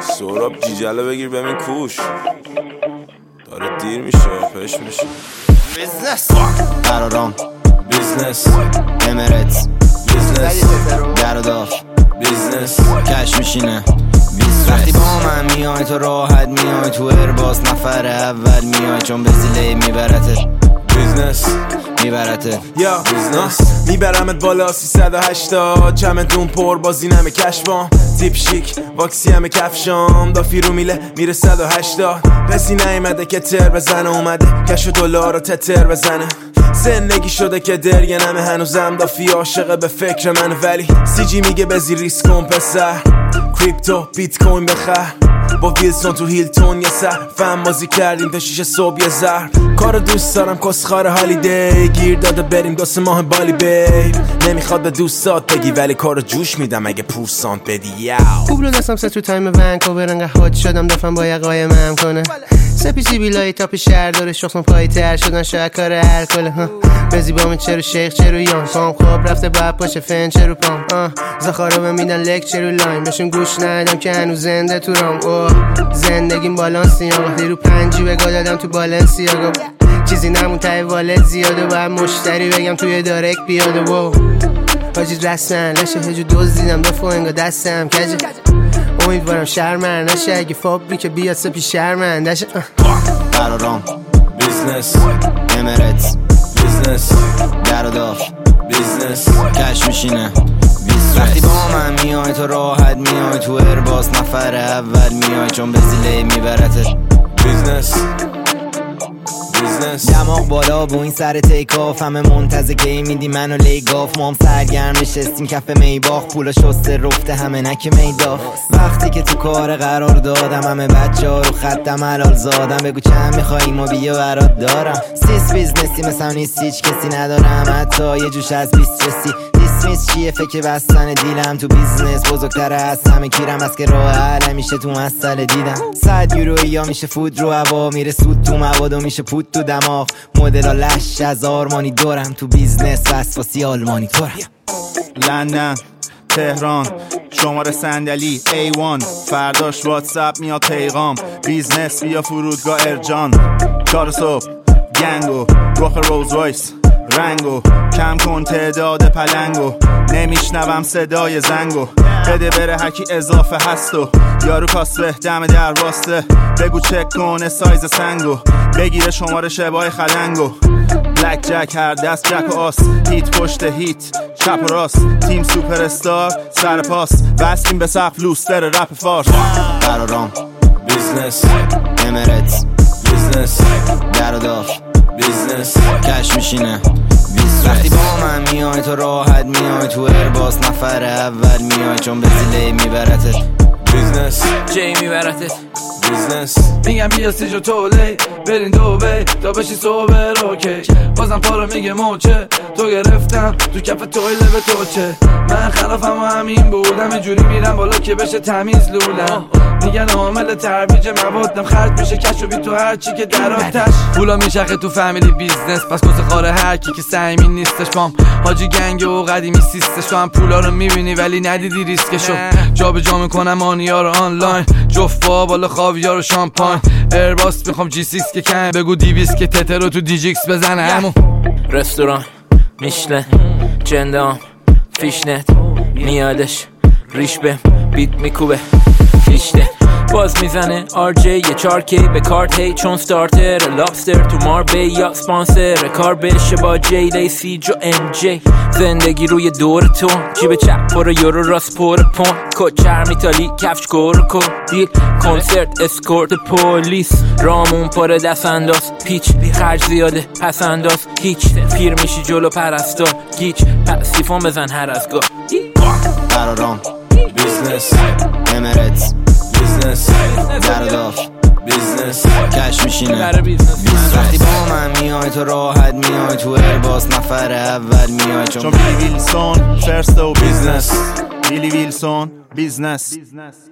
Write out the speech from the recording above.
سهراب جیجله بگیر ببین کوش داره دیر میشه پش میشه بیزنس قرارام بیزنس امارات بیزنس در و داف بیزنس کش میشینه وقتی با من میای تو راحت میای تو ارباز نفر اول میای چون به زیله میبرته بیزنس میبرته یا بیزنس میبرمت بالا 380 چمدون پر بازی نمه کشبام تیپ شیک واکسی همه کفشام دافی رو میله میره 180 پسی نیمده که تر بزنه اومده کش و دلار رو تتر بزنه زندگی شده که درگه نمه هنوزم دافی عاشقه به فکر من ولی سی جی میگه بزی ریسک کن پسر کریپتو بیت کوین بخر با ویلسون تو هیلتون یه سر فهم بازی کردیم تا 6 صبح یه زهر کارو دوست دارم کسخار هالیدی گیر داده بریم 2 ماه بالی بیب نمیخواد به دوستات بگی ولی کارو جوش میدم اگه پورسانت بدی یاو خوب رو دستم سه تو تایم ونکوور انقدر هات شدم دفعم با یقای مم کنه سپیسی بیلای تاپ شهر داره شخصم پایی تر شدن شاید کار الکله بزی با من چرو شیخ چرو یان پام خواب رفته باید پاشه فن چرو پام زخارا بمیدن لک چرو لاین بهشون گوش ندادم که هنوز زنده تو رام زندگیم بالانسی آقا رو پنجی بگاه دادم تو بالانسی آقا چیزی نمون تای والت زیاده باید مشتری بگم توی دارک بیاده و حاجی رسن لشه هجو دوز دیدم دفعه انگا دستم کجه امیدوارم شرمن نشه اگه فابریکه بیاد سپی شرمن نشه قرارام بیزنس امارات بیزنس در و داف بیزنس کش میشینه وقتی با من میای تو راحت میای تو ارباز نفر اول میای چون به زیله میبرته بیزنس بیزنس دماغ بالا با این سر تیک آف همه منتظر کی میدی منو لیگاف مام سرگرم نشستیم کف میباخ پولا شسته رفته همه نک میداف وقتی که تو کار قرار دادم همه بچه ها رو خطم حلال زادم بگو چند میخوایی ما بیا برات دارم سیس بیزنسی مثلا نیست هیچ کسی ندارم حتی یه جوش از 20 رسی دیسمیس چیه فکر بستن دیلم تو بیزنس بزرگتره از همه کیرم از که راه حل میشه تو مسئله دیدم 100 یورو یا میشه فود رو هوا میره سود تو مواد و میشه پود تو دماغ مدل لش از آرمانی دورم تو بیزنس وسواسی آلمانی تورم لندن تهران شماره صندلی A1 فرداش واتساپ میاد پیغام بیزنس بیا فرودگاه ارجان 4 صبح گنگو رخ روز رایس رنگو کم کن تعداد پلنگو نمیشنوم صدای زنگو بده بره هرکی اضافه هستو یارو کاسه دم در واسه بگو چک کنه سایز سنگو بگیره شماره شبای خلنگو بلک جک هر دست جک و آس هیت پشت هیت چپ و راست تیم سوپر استار سر پاس بستیم به صف لوستر رپ فارس قرارام بیزنس امارات بیزنس در و داف بیزنس کش میشینه وقتی با من میای تو راحت میای تو ارباز نفر اول میای چون به زیله میبرته بیزنس جی میبرته بیزنس میگم بیا سیجو تولی برین دوبی تا بشی صبح روکی بازم پارو میگه موچه تو گرفتم تو کف تویله به تو چه من خلافم و همین بودم جوری میرم بالا که بشه تمیز لولم میگن عامل ترویج موادم خرج میشه کش و بی تو هرچی که در آتش پولا میشخه تو فامیلی بیزنس پس کس خاره هرکی که سعیمی نیستش بام حاجی گنگ و قدیمی سیستش تو هم پولا رو میبینی ولی ندیدی ریسکشو جا به جا میکنم آنیا رو آنلاین جفا بالا خاویار و شامپاین ایرباس میخوام جی 6 که کم بگو 200 که تتر رو تو دیجیکس بزنه همون رستوران میشله جندام فیشنت میادش ریش به بیت میکوبه فیشته باز میزنه RJ یه 4K به کارت هی چون ستارتر لابستر تو ماربی یا سپانسر کار بشه با جی لیسی جو MJ زندگی روی دور تو جیب چپ پر یورو راست پر پون کچر میتالی کفش کورکو دیل کنسرت اسکورت پولیس رامون پر دست انداز پیچ خرج زیاده پس انداز هیچ پیر میشی جلو پرستار گیچ پسیفون بزن هر از گاه قرارام بیزنس امارات بیزنس در و داف بیزنس کش میشینه بیزنس وقتی با من میای تو راحت میای تو ارباز نفر اول میای چون بیلی ویلسون فرست و بیزنس بیلی ویلسون بیزنس